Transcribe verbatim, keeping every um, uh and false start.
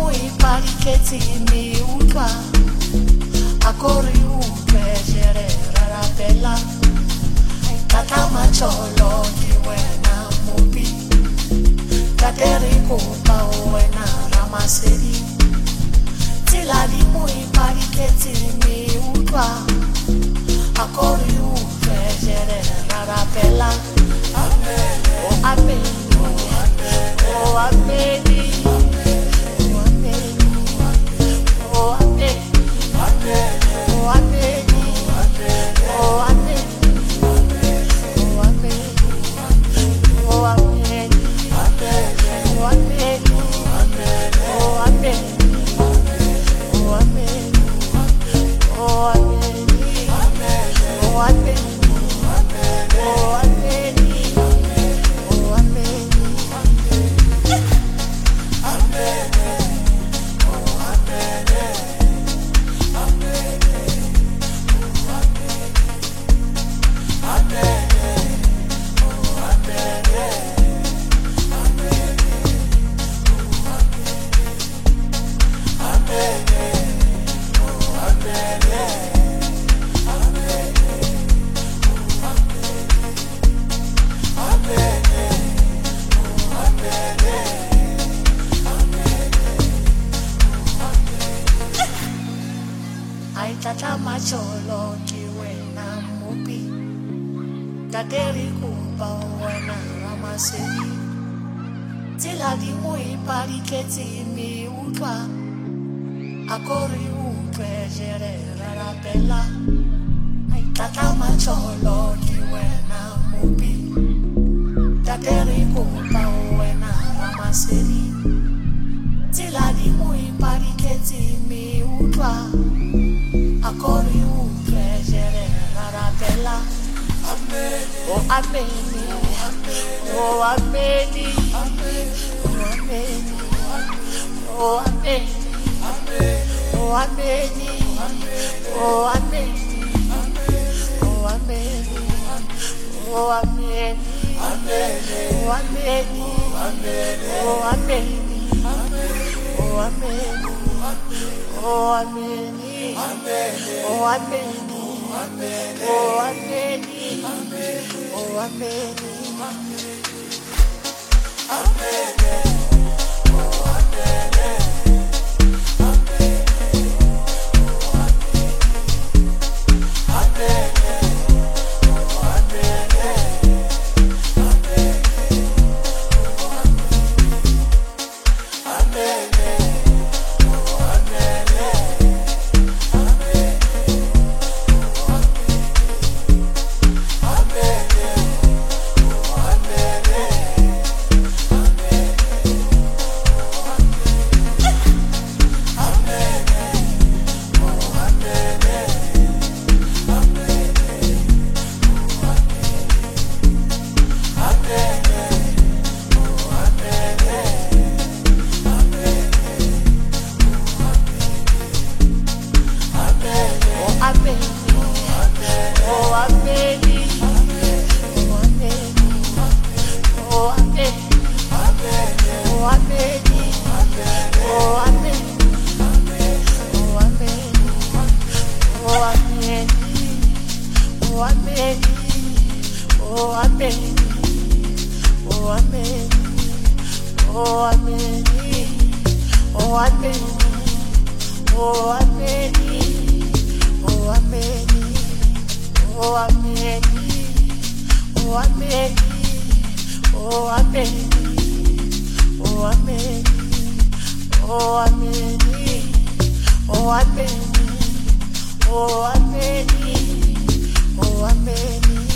mui pariketi mi utwa akori upejere rarabella tata macholo kiwena mupi tateri kupa uwena ramaseri tilali mui pariketi mi utwa akori upejere rarabella oh amen oh amen tata macholo kiwena mupi tateri kupa wena ramaseri tiladi mui pariketi mi utwa akori upejere rarabella tata macholo kiwena mupi tateri kupa wena ramaseri tiladi mui pariketi mi utwa akori upejere rarabella oh amen oh amen oh amen oh amen oh amen oh amen oh amen oh amen oh amen oh amen oh amen oh amen oh amen oh amen oh amen oh amen oh amen